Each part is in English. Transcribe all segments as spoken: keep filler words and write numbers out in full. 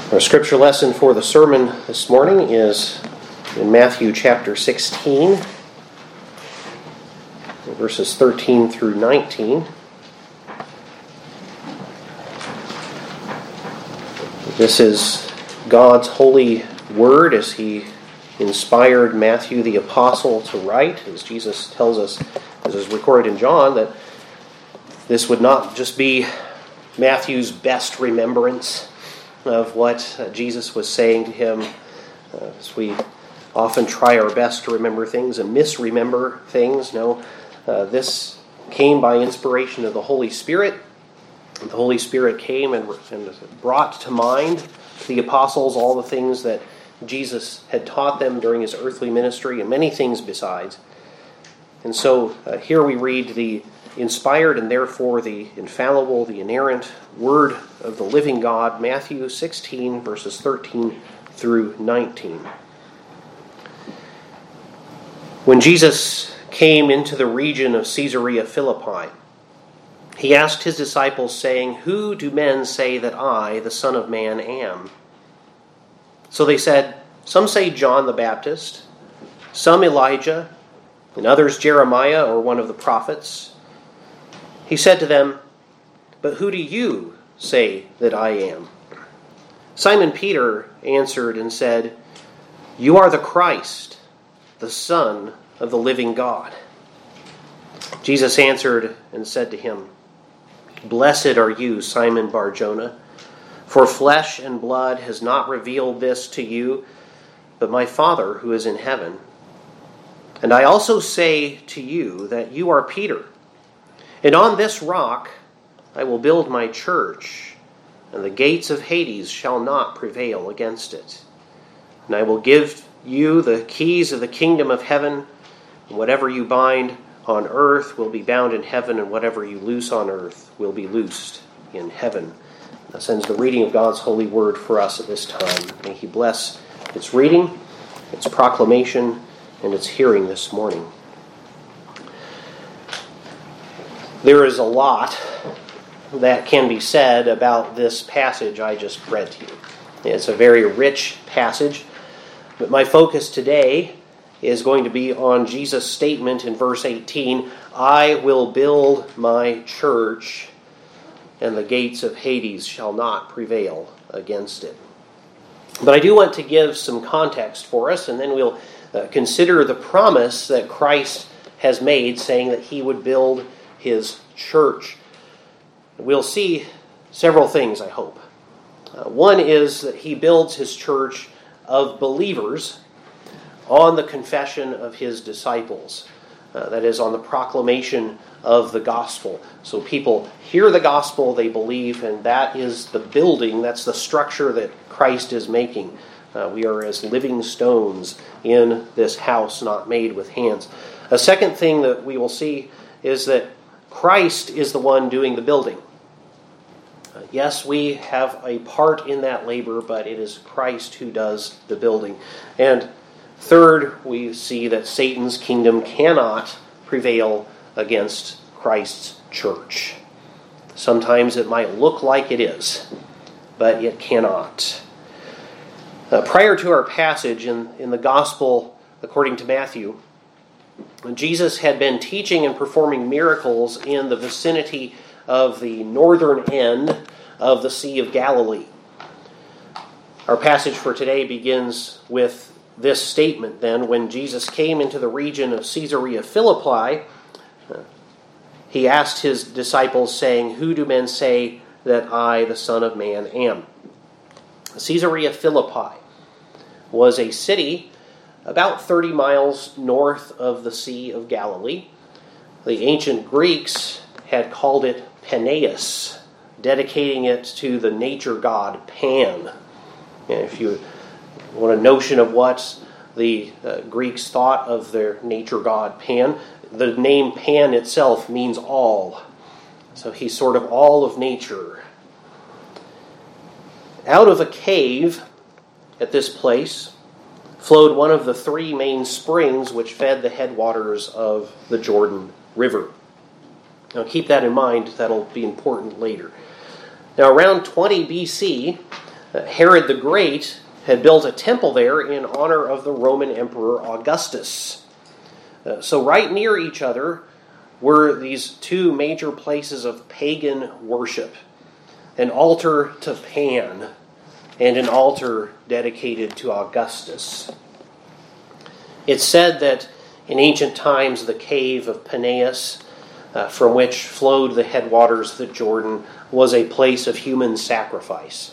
Our scripture lesson for the sermon this morning is in Matthew chapter sixteen, verses thirteen through nineteen. This is God's holy word as He inspired Matthew the apostle to write, as Jesus tells us, as is recorded in John, that this would not just be Matthew's best remembrance of what Jesus was saying to him, uh, as we often try our best to remember things and misremember things. No, uh, this came by inspiration of the Holy Spirit. The Holy Spirit came and, and brought to mind the apostles all the things that Jesus had taught them during his earthly ministry and many things besides. And so uh, here we read the inspired and therefore the infallible, the inerrant word of the living God, Matthew sixteen, verses thirteen through nineteen. When Jesus came into the region of Caesarea Philippi, he asked his disciples, saying, "Who do men say that I, the Son of Man, am?" So they said, "Some say John the Baptist, some Elijah, and others Jeremiah or one of the prophets." He said to them, "But who do you say that I am?" Simon Peter answered and said, "You are the Christ, the Son of the living God." Jesus answered and said to him, "Blessed are you, Simon Bar-Jonah, for flesh and blood has not revealed this to you, but my Father who is in heaven. And I also say to you that you are Peter, and on this rock I will build my church, and the gates of Hades shall not prevail against it. And I will give you the keys of the kingdom of heaven, and whatever you bind on earth will be bound in heaven, and whatever you loose on earth will be loosed in heaven." That ends the reading of God's holy word for us at this time. May He bless its reading, its proclamation, and its hearing this morning. There is a lot that can be said about this passage I just read to you. It's a very rich passage, but my focus today is going to be on Jesus' statement in verse eighteen, "I will build my church, and the gates of Hades shall not prevail against it." But I do want to give some context for us, and then we'll uh, consider the promise that Christ has made, saying that He would build His church. We'll see several things, I hope. Uh, one is that He builds His church of believers on the confession of His disciples. Uh, that is, on the proclamation of the gospel. So people hear the gospel, they believe, and that is the building, that's the structure that Christ is making. Uh, we are as living stones in this house not made with hands. A second thing that we will see is that Christ is the one doing the building. Uh, yes, we have a part in that labor, but it is Christ who does the building. And third, we see that Satan's kingdom cannot prevail against Christ's church. Sometimes it might look like it is, but it cannot. Uh, prior to our passage in, in the Gospel according to Matthew, Jesus had been teaching and performing miracles in the vicinity of the northern end of the Sea of Galilee. Our passage for today begins with this statement then: when Jesus came into the region of Caesarea Philippi, He asked His disciples, saying, "Who do men say that I, the Son of Man, am?" Caesarea Philippi was a city about thirty miles north of the Sea of Galilee. The ancient Greeks had called it Peneus, dedicating it to the nature god Pan. And if you want a notion of what the uh, Greeks thought of their nature god Pan, the name Pan itself means all. So he's sort of all of nature. Out of a cave at this place flowed one of the three main springs which fed the headwaters of the Jordan River. Now keep that in mind, that'll be important later. Now around twenty B C, Uh, Herod the Great had built a temple there in honor of the Roman Emperor Augustus. Uh, so right near each other were these two major places of pagan worship. An altar to Pan and an altar dedicated to Augustus. It's said that in ancient times the cave of Peneus, uh, from which flowed the headwaters of the Jordan, was a place of human sacrifice.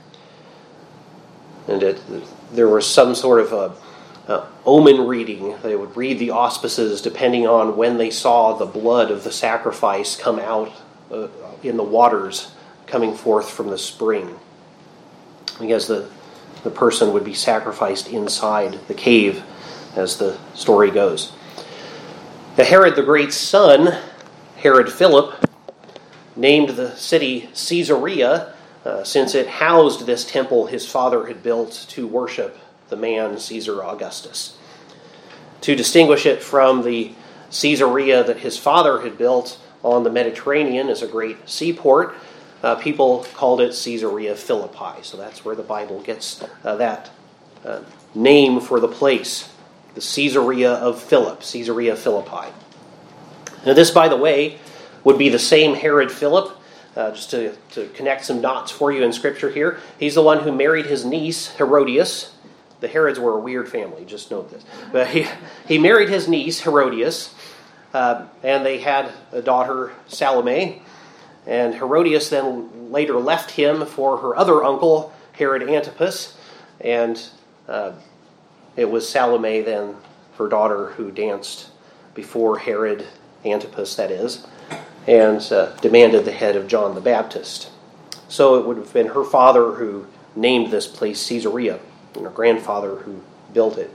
And it, there was some sort of a, a omen reading. They would read the auspices depending on when they saw the blood of the sacrifice come out uh, in the waters coming forth from the spring. Because the, the person would be sacrificed inside the cave, as the story goes. The Herod the Great's son, Herod Philip, named the city Caesarea, uh, since it housed this temple his father had built to worship the man Caesar Augustus. To distinguish it from the Caesarea that his father had built on the Mediterranean as a great seaport, uh, people called it Caesarea Philippi. So that's where the Bible gets uh, that uh, name for the place. The Caesarea of Philip, Caesarea Philippi. Now this, by the way, would be the same Herod Philip, uh, just to, to connect some dots for you in Scripture here. He's the one who married his niece, Herodias. The Herods were a weird family, just note this. But he, he married his niece, Herodias, uh, and they had a daughter, Salome. And Herodias then later left him for her other uncle, Herod Antipas, and uh, it was Salome then, her daughter, who danced before Herod Antipas, that is, and uh, demanded the head of John the Baptist. So it would have been her father who named this place Caesarea, and her grandfather who built it.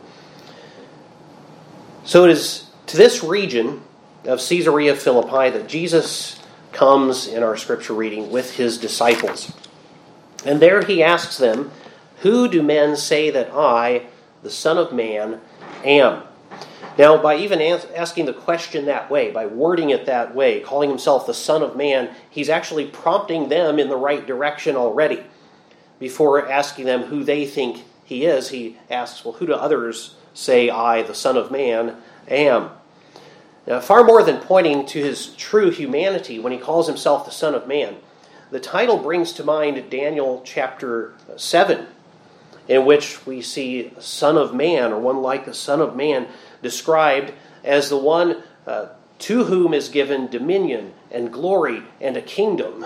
So it is to this region of Caesarea Philippi that Jesus comes in our scripture reading with his disciples. And there he asks them, "Who do men say that I, the Son of Man, am?" Now, by even asking the question that way, by wording it that way, calling himself the Son of Man, he's actually prompting them in the right direction already. Before asking them who they think he is, he asks, well, who do others say I, the Son of Man, am? Now, far more than pointing to his true humanity when he calls himself the Son of Man, the title brings to mind Daniel chapter seven, in which we see Son of Man, or one like the Son of Man, described as the one uh, to whom is given dominion and glory and a kingdom,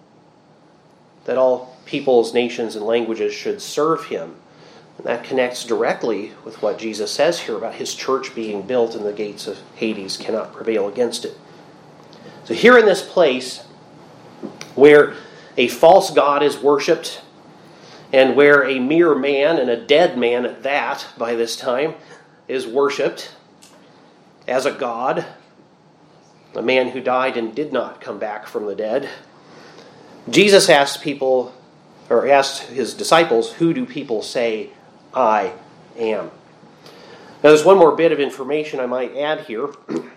that all peoples, nations, and languages should serve him. And that connects directly with what Jesus says here about his church being built and the gates of Hades cannot prevail against it. So here in this place where a false god is worshipped, and where a mere man, and a dead man at that by this time, is worshipped as a god, a man who died and did not come back from the dead, Jesus asked people, or asked his disciples, who do people say I am? Now there's one more bit of information I might add here.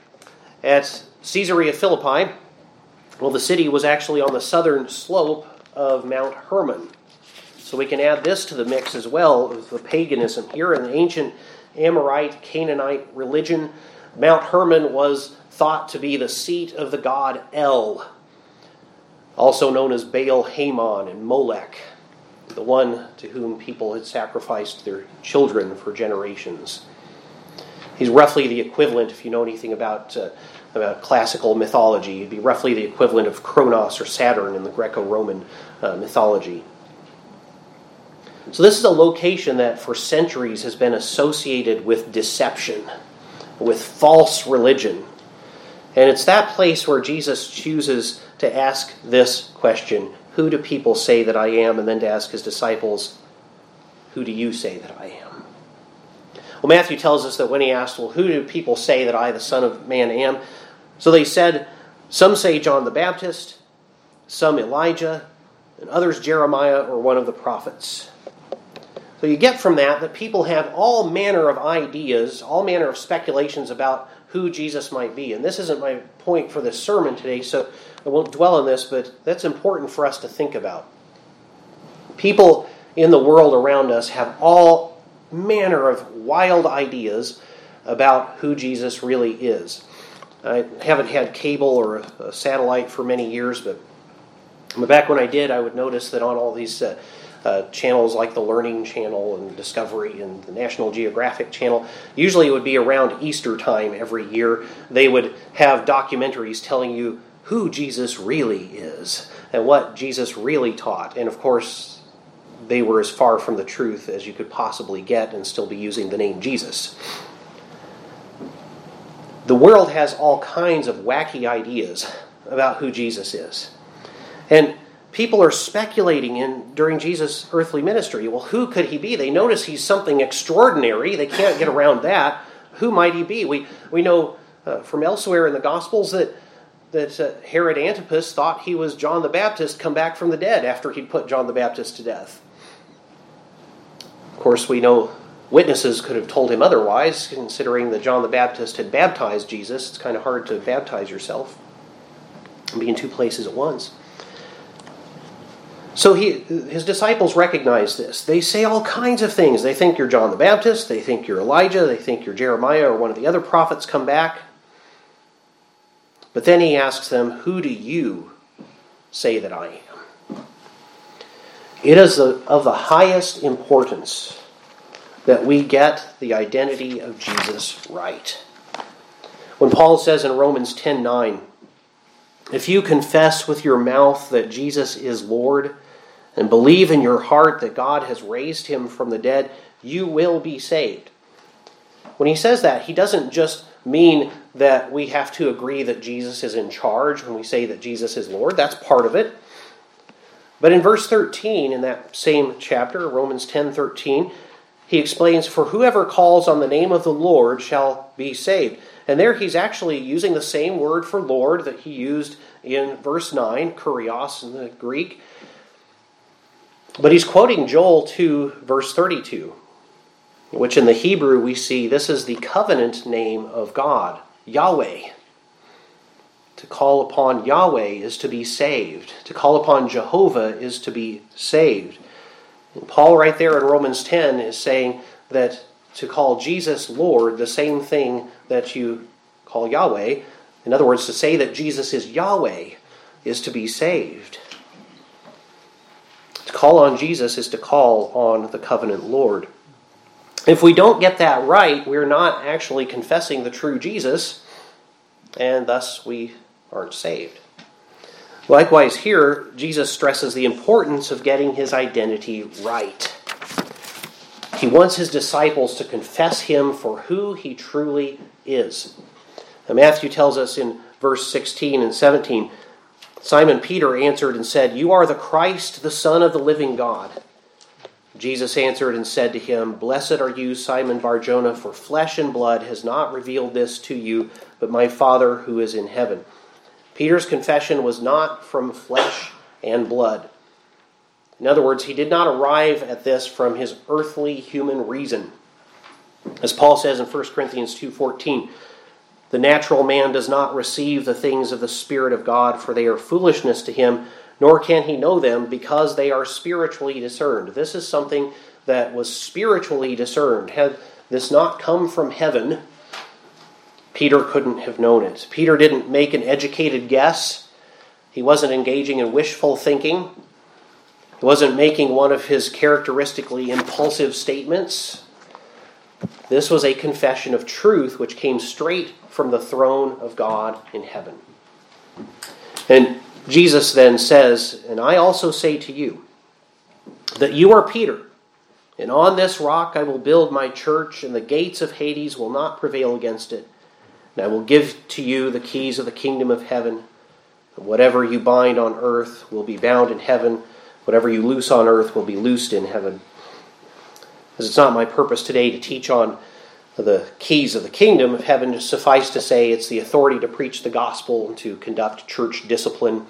At Caesarea Philippi, well, the city was actually on the southern slope of Mount Hermon. So we can add this to the mix as well, with the paganism here. In the ancient Amorite, Canaanite religion, Mount Hermon was thought to be the seat of the god El, also known as Baal Hamon and Molech, the one to whom people had sacrificed their children for generations. He's roughly the equivalent, if you know anything about, uh, about classical mythology, he'd be roughly the equivalent of Kronos or Saturn in the Greco-Roman uh, mythology. So this is a location that for centuries has been associated with deception, with false religion. And it's that place where Jesus chooses to ask this question, who do people say that I am? And then to ask his disciples, who do you say that I am? Well, Matthew tells us that when he asked, well, who do people say that I, the Son of Man, am? So they said, some say John the Baptist, some Elijah, and others Jeremiah or one of the prophets. So you get from that that people have all manner of ideas, all manner of speculations about who Jesus might be. And this isn't my point for this sermon today, so I won't dwell on this, but that's important for us to think about. People in the world around us have all manner of wild ideas about who Jesus really is. I haven't had cable or a satellite for many years, but back when I did, I would notice that on all these uh, uh, channels like the Learning Channel and Discovery and the National Geographic Channel, usually it would be around Easter time every year, they would have documentaries telling you who Jesus really is and what Jesus really taught. And of course, they were as far from the truth as you could possibly get and still be using the name Jesus. The world has all kinds of wacky ideas about who Jesus is. And people are speculating in during Jesus' earthly ministry. Well, who could he be? They notice he's something extraordinary. They can't get around that. Who might he be? We we know uh, from elsewhere in the Gospels that that uh, Herod Antipas thought he was John the Baptist come back from the dead after he'd put John the Baptist to death. Of course, we know witnesses could have told him otherwise, considering that John the Baptist had baptized Jesus. It's kind of hard to baptize yourself and be in two places at once. So he, his disciples recognize this. They say all kinds of things. They think you're John the Baptist. They think you're Elijah. They think you're Jeremiah or one of the other prophets come back. But then he asks them, who do you say that I am? It is of the highest importance that we get the identity of Jesus right. When Paul says in Romans ten nine, if you confess with your mouth that Jesus is Lord and believe in your heart that God has raised him from the dead, you will be saved. When he says that, he doesn't just mean that we have to agree that Jesus is in charge when we say that Jesus is Lord. That's part of it. But in verse thirteen, in that same chapter, Romans ten thirteen, he explains, for whoever calls on the name of the Lord shall be saved. And there he's actually using the same word for Lord that he used in verse nine, kurios in the Greek. But he's quoting Joel two, verse thirty-two, which in the Hebrew we see this is the covenant name of God, Yahweh. To call upon Yahweh is to be saved. To call upon Jehovah is to be saved. And Paul right there in Romans ten is saying that to call Jesus Lord, the same thing that you call Yahweh, in other words, to say that Jesus is Yahweh is to be saved. To call on Jesus is to call on the covenant Lord. If we don't get that right, we're not actually confessing the true Jesus, and thus we aren't saved. Likewise here, Jesus stresses the importance of getting his identity right. He wants his disciples to confess him for who he truly is. Now, Matthew tells us in verse sixteen and seventeen, Simon Peter answered and said, you are the Christ, the Son of the living God. Jesus answered and said to him, blessed are you, Simon Bar-Jonah, for flesh and blood has not revealed this to you, but my Father who is in heaven. Peter's confession was not from flesh and blood. In other words, he did not arrive at this from his earthly human reason. As Paul says in First Corinthians two fourteen, the natural man does not receive the things of the Spirit of God, for they are foolishness to him, nor can he know them because they are spiritually discerned. This is something that was spiritually discerned. Had this not come from heaven, Peter couldn't have known it. Peter didn't make an educated guess. He wasn't engaging in wishful thinking. He wasn't making one of his characteristically impulsive statements. This was a confession of truth which came straight from the throne of God in heaven. And Jesus then says, and I also say to you, that you are Peter, and on this rock I will build my church, and the gates of Hades will not prevail against it. And I will give to you the keys of the kingdom of heaven. And whatever you bind on earth will be bound in heaven. Whatever you loose on earth will be loosed in heaven. As it's not my purpose today to teach on the keys of the kingdom of heaven, just suffice to say it's the authority to preach the gospel and to conduct church discipline.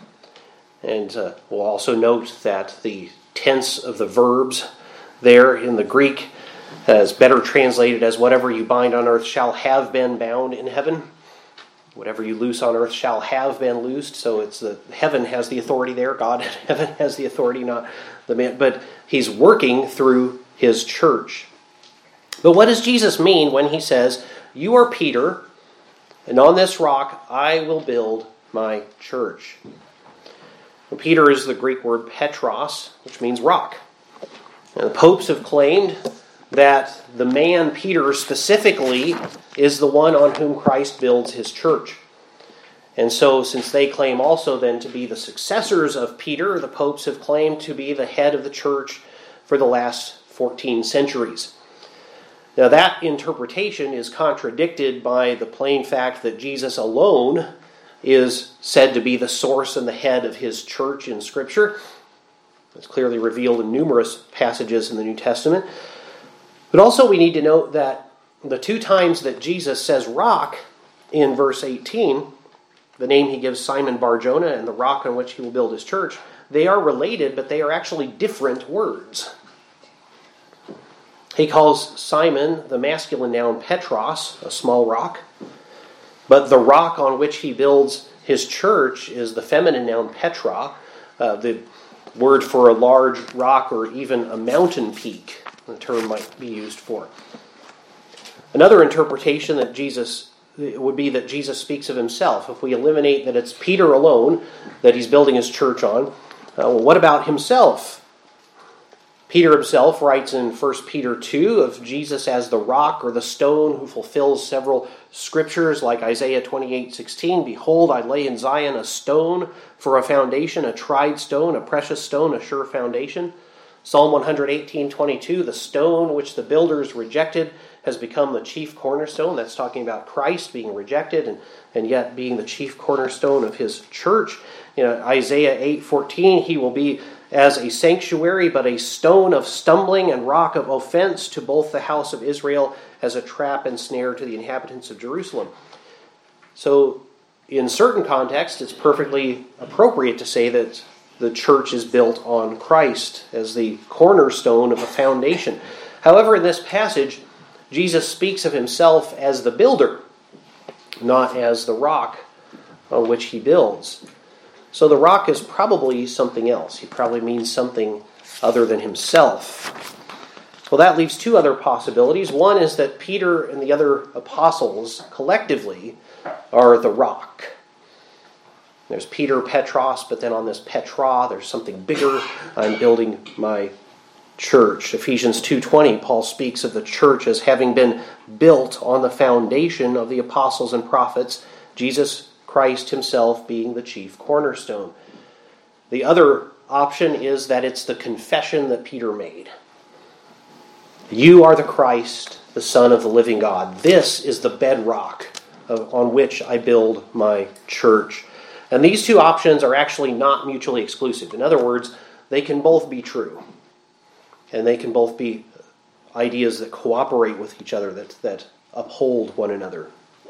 And uh, we'll also note that the tense of the verbs there in the Greek is better translated as whatever you bind on earth shall have been bound in heaven. Whatever you loose on earth shall have been loosed. So it's the heaven has the authority there. God in heaven has the authority, not the man. But he's working through his church. But what does Jesus mean when he says, "You are Peter, and on this rock I will build my church"? Well, Peter is the Greek word Petros, which means rock. And the popes have claimed that the man Peter specifically is the one on whom Christ builds his church. And so, since they claim also then to be the successors of Peter, the popes have claimed to be the head of the church for the last fourteen centuries. Now, that interpretation is contradicted by the plain fact that Jesus alone is said to be the source and the head of his church in Scripture. It's clearly revealed in numerous passages in the New Testament. But also we need to note that the two times that Jesus says rock in verse eighteen, the name he gives Simon Bar-Jonah and the rock on which he will build his church, they are related, but they are actually different words. He calls Simon the masculine noun Petros, a small rock, but the rock on which he builds his church is the feminine noun Petra, uh, the word for a large rock or even a mountain peak, the term might be used for. Another interpretation that Jesus would be that Jesus speaks of himself. If we eliminate that it's Peter alone that he's building his church on, uh, well, what about himself? Peter himself writes in First Peter two of Jesus as the rock or the stone who fulfills several scriptures like Isaiah twenty-eight sixteen. "Behold, I lay in Zion a stone for a foundation, a tried stone, a precious stone, a sure foundation." Psalm one eighteen twenty-two, "The stone which the builders rejected has become the chief cornerstone." That's talking about Christ being rejected and, and yet being the chief cornerstone of his church. You know, Isaiah eight fourteen, "He will be as a sanctuary, but a stone of stumbling and rock of offense to both the house of Israel, as a trap and snare to the inhabitants of Jerusalem." So, in certain contexts, it's perfectly appropriate to say that the church is built on Christ as the cornerstone of a foundation. However, in this passage, Jesus speaks of himself as the builder, not as the rock on which he builds. So the rock is probably something else. He probably means something other than himself. Well, that leaves two other possibilities. One is that Peter and the other apostles collectively are the rock. There's Peter, Petros, but then on this Petra, there's something bigger. I'm building my church. Ephesians two twenty, Paul speaks of the church as having been built on the foundation of the apostles and prophets, Jesus Christ himself being the chief cornerstone. The other option is that it's the confession that Peter made. "You are the Christ, the Son of the living God. This is the bedrock of, on which I build my church." And these two options are actually not mutually exclusive. In other words, they can both be true. And they can both be ideas that cooperate with each other, that, that uphold one another.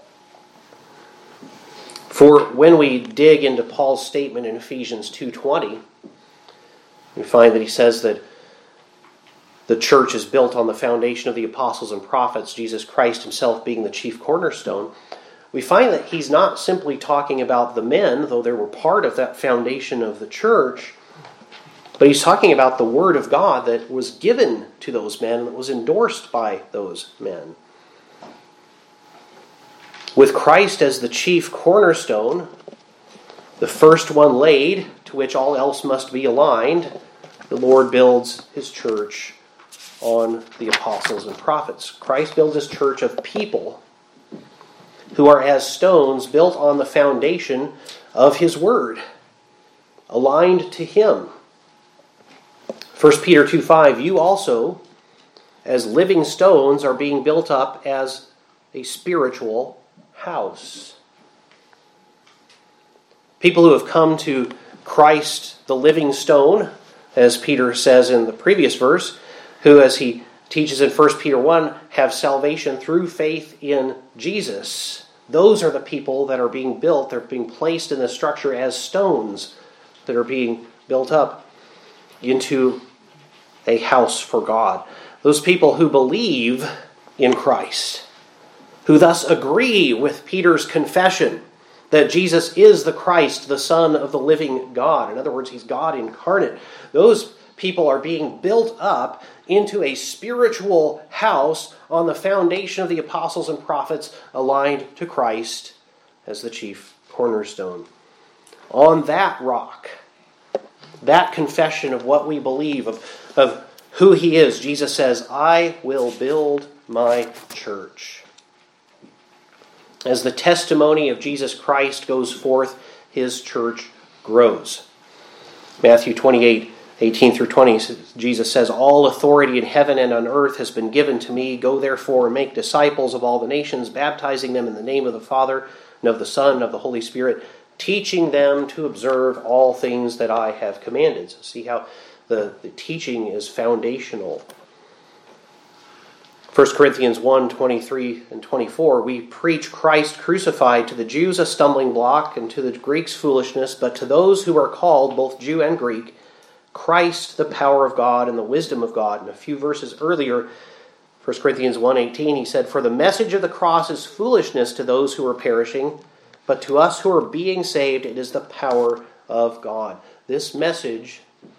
For when we dig into Paul's statement in Ephesians two twenty, we find that he says that the church is built on the foundation of the apostles and prophets, Jesus Christ himself being the chief cornerstone. We find that he's not simply talking about the men, though they were part of that foundation of the church, but he's talking about the word of God that was given to those men and that was endorsed by those men. With Christ as the chief cornerstone, the first one laid, to which all else must be aligned, the Lord builds his church on the apostles and prophets. Christ builds his church of people who are as stones built on the foundation of his word, aligned to him. First Peter two five, "You also, as living stones, are being built up as a spiritual house." People who have come to Christ, the living stone, as Peter says in the previous verse, who, as he teaches in First Peter one, have salvation through faith in Jesus. Those are the people that are being built. They're being placed in the structure as stones that are being built up into a house for God. Those people who believe in Christ, who thus agree with Peter's confession that Jesus is the Christ, the Son of the living God. In other words, he's God incarnate. Those people are being built up into a spiritual house on the foundation of the apostles and prophets aligned to Christ as the chief cornerstone. On that rock, that confession of what we believe, of, of who he is, Jesus says, I will build my church. As the testimony of Jesus Christ goes forth, his church grows. Matthew twenty-eight, eighteen through twenty, Jesus says, all authority in heaven and on earth has been given to me. Go therefore and make disciples of all the nations, baptizing them in the name of the Father and of the Son and of the Holy Spirit, teaching them to observe all things that I have commanded. So see how the, the teaching is foundational. First Corinthians one, twenty-three and twenty-four, we preach Christ crucified, to the Jews a stumbling block, and to the Greeks foolishness, but to those who are called, both Jew and Greek, Christ the power of God and the wisdom of God. And a few verses earlier, First Corinthians one eighteen, he said, for the message of the cross is foolishness to those who are perishing, but to us who are being saved, it is the power of God. This message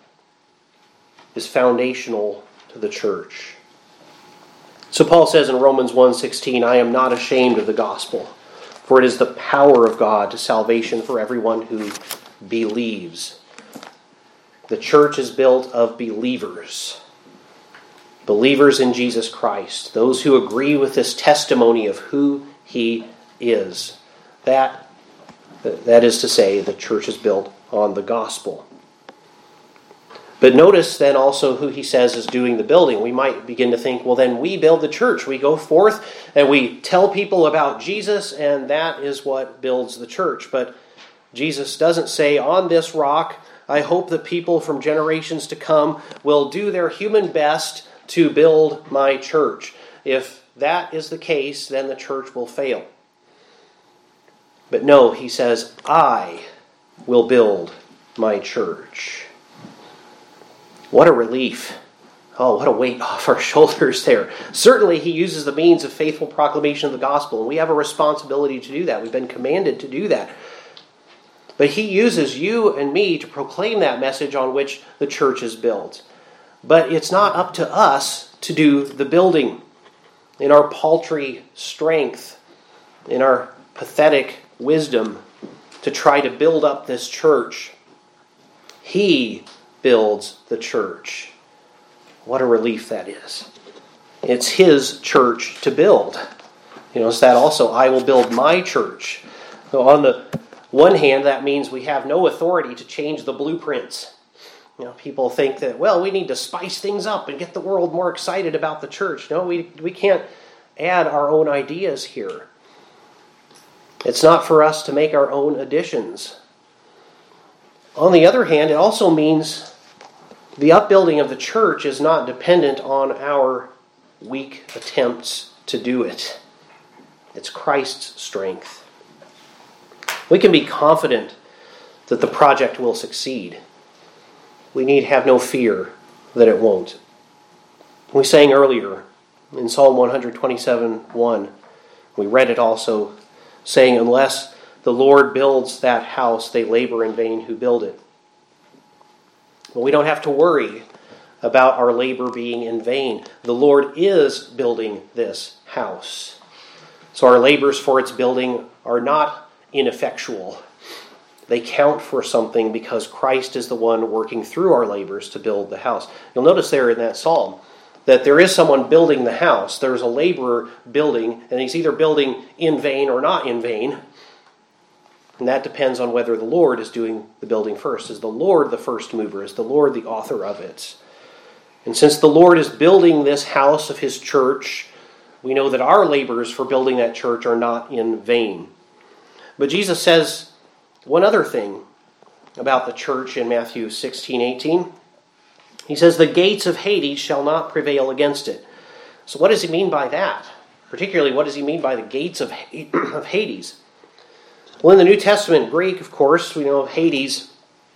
is foundational to the church. So Paul says in Romans one sixteen, I am not ashamed of the gospel, for it is the power of God to salvation for everyone who believes. The church is built of believers. Believers in Jesus Christ. Those who agree with this testimony of who he is. That, that is to say, the church is built on the gospel. But notice then also who he says is doing the building. We might begin to think, well, then we build the church. We go forth and we tell people about Jesus, and that is what builds the church. But Jesus doesn't say, on this rock, I hope that people from generations to come will do their human best to build my church. If that is the case, then the church will fail. But no, he says, I will build my church. What a relief. Oh, what a weight off our shoulders there. Certainly he uses the means of faithful proclamation of the gospel, and we have a responsibility to do that. We've been commanded to do that. But he uses you and me to proclaim that message on which the church is built. But it's not up to us to do the building in our paltry strength, in our pathetic wisdom, to try to build up this church. He builds the church. What a relief that is. It's his church to build. You know, it's that also, I will build my church. So on the one hand, that means we have no authority to change the blueprints. You know, people think that, well, we need to spice things up and get the world more excited about the church. No, we, we can't add our own ideas here. It's not for us to make our own additions. On the other hand, it also means the upbuilding of the church is not dependent on our weak attempts to do it. It's Christ's strength. We can be confident that the project will succeed. We need have no fear that it won't. We sang earlier in Psalm one twenty-seven one, we read it also, saying, unless the Lord builds that house, they labor in vain who build it. But we don't have to worry about our labor being in vain. The Lord is building this house. So our labors for its building are not ineffectual. They count for something because Christ is the one working through our labors to build the house. You'll notice there in that psalm that there is someone building the house. There's a laborer building, and he's either building in vain or not in vain. And that depends on whether the Lord is doing the building first. Is the Lord the first mover? Is the Lord the author of it? And since the Lord is building this house of his church, we know that our labors for building that church are not in vain. But Jesus says one other thing about the church in Matthew sixteen eighteen. He says, the gates of Hades shall not prevail against it. So what does he mean by that? Particularly, what does he mean by the gates of Hades? Well, in the New Testament Greek, of course, we know Hades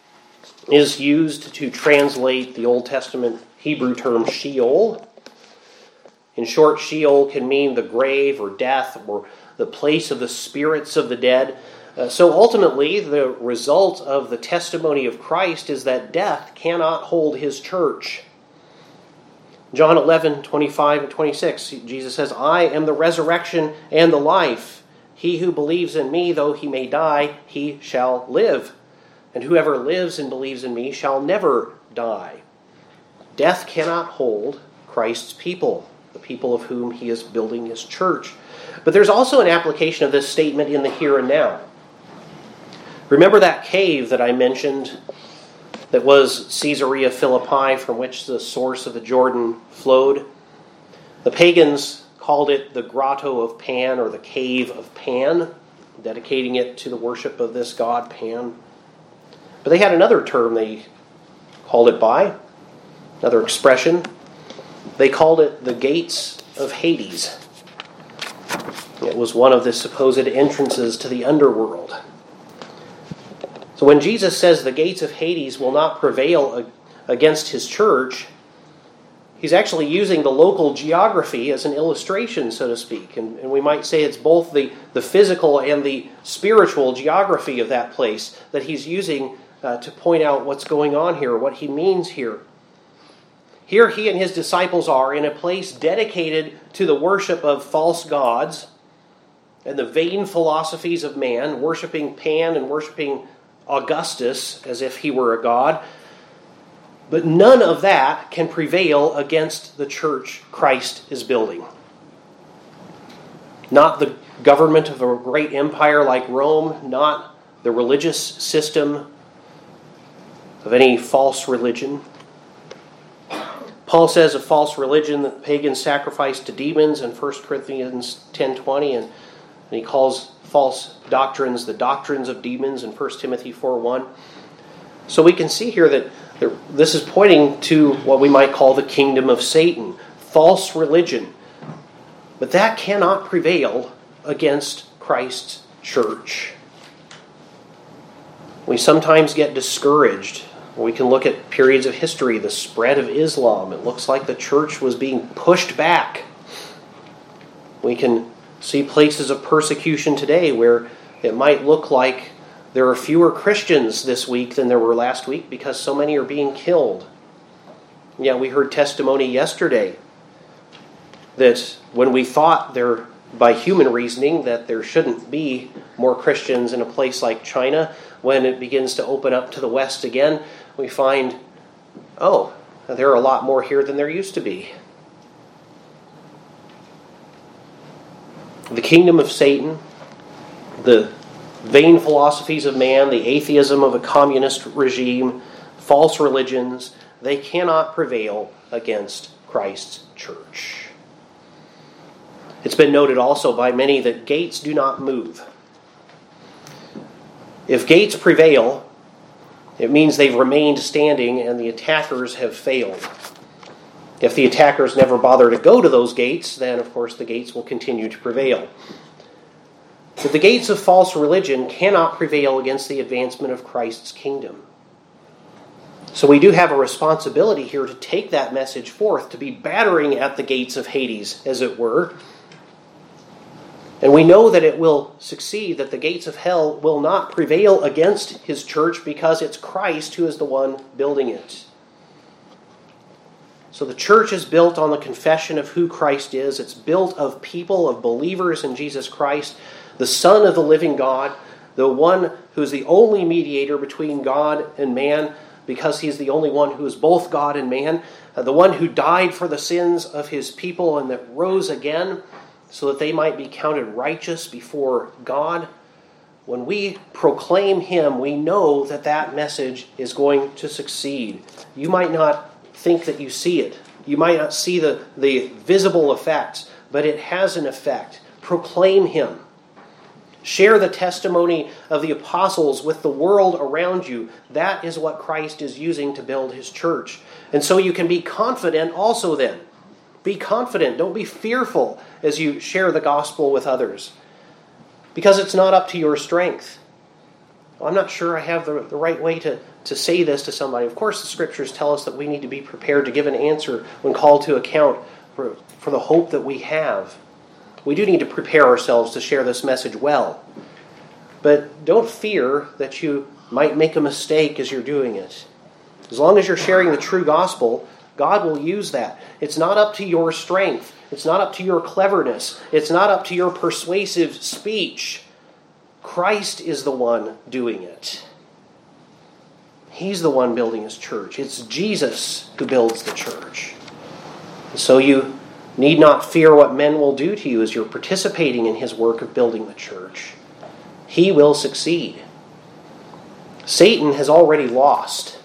is used to translate the Old Testament Hebrew term Sheol. In short, Sheol can mean the grave or death or the place of the spirits of the dead. Uh, so ultimately, the result of the testimony of Christ is that death cannot hold his church. John eleven, twenty-five and twenty-six, Jesus says, I am the resurrection and the life. He who believes in me, though he may die, he shall live. And whoever lives and believes in me shall never die. Death cannot hold Christ's people, the people of whom he is building his church. But there's also an application of this statement in the here and now. Remember that cave that I mentioned that was Caesarea Philippi, from which the source of the Jordan flowed? The pagans called it the Grotto of Pan, or the Cave of Pan, dedicating it to the worship of this god Pan. But they had another term they called it by, another expression. They called it the Gates of Hades. It was one of the supposed entrances to the underworld. So when Jesus says the gates of Hades will not prevail against his church, he's actually using the local geography as an illustration, so to speak. And, and we might say it's both the, the physical and the spiritual geography of that place that he's using uh, to point out what's going on here, what he means here. Here he and his disciples are in a place dedicated to the worship of false gods and the vain philosophies of man, worshiping Pan and worshiping Augustus as if he were a god. But none of that can prevail against the church Christ is building. Not the government of a great empire like Rome, not the religious system of any false religion. Paul says of false religion that pagans sacrifice to demons in First Corinthians ten twenty, and, and he calls false doctrines the doctrines of demons in First Timothy four one. So we can see here that there, this is pointing to what we might call the kingdom of Satan, false religion. But that cannot prevail against Christ's church. We sometimes get discouraged. We can look at periods of history, the spread of Islam. It looks like the church was being pushed back. We can see places of persecution today where it might look like there are fewer Christians this week than there were last week because so many are being killed. Yeah, we heard testimony yesterday that when we thought there, by human reasoning, that there shouldn't be more Christians in a place like China, when it begins to open up to the West again, we find, oh, there are a lot more here than there used to be. The kingdom of Satan, the vain philosophies of man, the atheism of a communist regime, false religions, they cannot prevail against Christ's church. It's been noted also by many that gates do not move. If gates prevail, it means they've remained standing and the attackers have failed. If the attackers never bother to go to those gates, then of course the gates will continue to prevail. But the gates of false religion cannot prevail against the advancement of Christ's kingdom. So we do have a responsibility here to take that message forth, to be battering at the gates of Hades, as it were. And we know that it will succeed, that the gates of hell will not prevail against his church because it's Christ who is the one building it. So the church is built on the confession of who Christ is. It's built of people, of believers in Jesus Christ, the Son of the living God, the one who is the only mediator between God and man, because he's the only one who is both God and man, uh, the one who died for the sins of his people and that rose again so that they might be counted righteous before God. When we proclaim him, we know that that message is going to succeed. You might not think that you see it. You might not see the, the visible effects, but it has an effect. Proclaim him. Share the testimony of the apostles with the world around you. That is what Christ is using to build his church. And so you can be confident also then. Be confident. Don't be fearful as you share the gospel with others. Because it's not up to your strength. Well, I'm not sure I have the, the right way to, to say this to somebody. Of course, the scriptures tell us that we need to be prepared to give an answer when called to account for, for the hope that we have. We do need to prepare ourselves to share this message well. But don't fear that you might make a mistake as you're doing it. As long as you're sharing the true gospel, God will use that. It's not up to your strength. It's not up to your cleverness. It's not up to your persuasive speech. Christ is the one doing it. He's the one building his church. It's Jesus who builds the church. So you need not fear what men will do to you as you're participating in his work of building the church. He will succeed. Satan has already lost.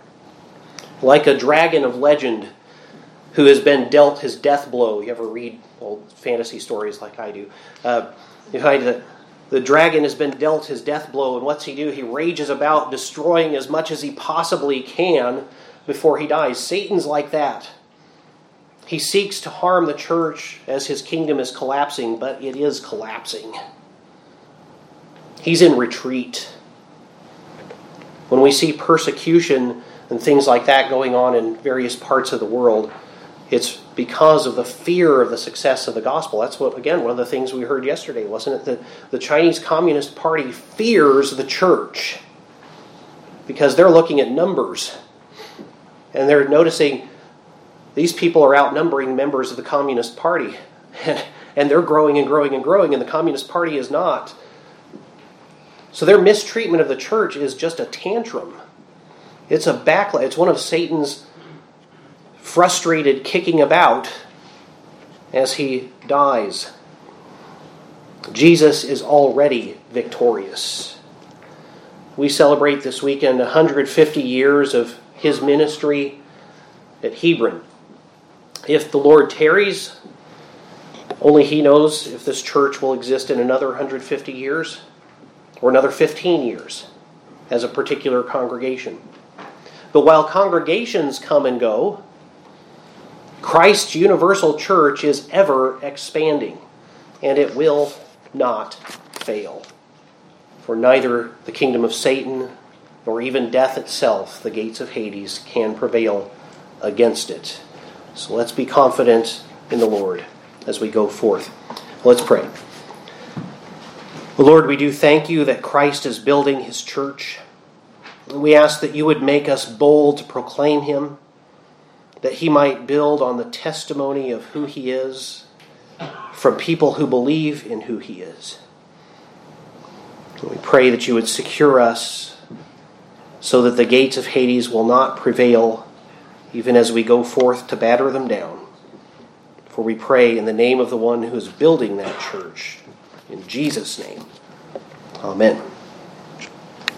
Like a dragon of legend who has been dealt his death blow. You ever read old fantasy stories like I do? Uh, you find that the dragon has been dealt his death blow, and what's he do? He rages about destroying as much as he possibly can before he dies. Satan's like that. He seeks to harm the church as his kingdom is collapsing, but it is collapsing. He's in retreat. When we see persecution and things like that going on in various parts of the world, it's because of the fear of the success of the gospel. That's what, again, one of the things we heard yesterday, wasn't it? The, the Chinese Communist Party fears the church because they're looking at numbers. And they're noticing these people are outnumbering members of the Communist Party. And they're growing and growing and growing, and the Communist Party is not. So their mistreatment of the church is just a tantrum. It's a backlash. It's one of Satan's frustrated kicking about as he dies. Jesus is already victorious. We celebrate this weekend one hundred fifty years of his ministry at Hebron. If the Lord tarries, only he knows if this church will exist in another one hundred fifty years or another fifteen years as a particular congregation. But while congregations come and go, Christ's universal church is ever expanding, and it will not fail. For neither the kingdom of Satan nor even death itself, the gates of Hades, can prevail against it. So let's be confident in the Lord as we go forth. Let's pray. Lord, we do thank you that Christ is building his church. We ask that you would make us bold to proclaim him, that he might build on the testimony of who he is from people who believe in who he is. We pray that you would secure us so that the gates of Hades will not prevail even as we go forth to batter them down. For we pray in the name of the one who is building that church. In Jesus' name, amen.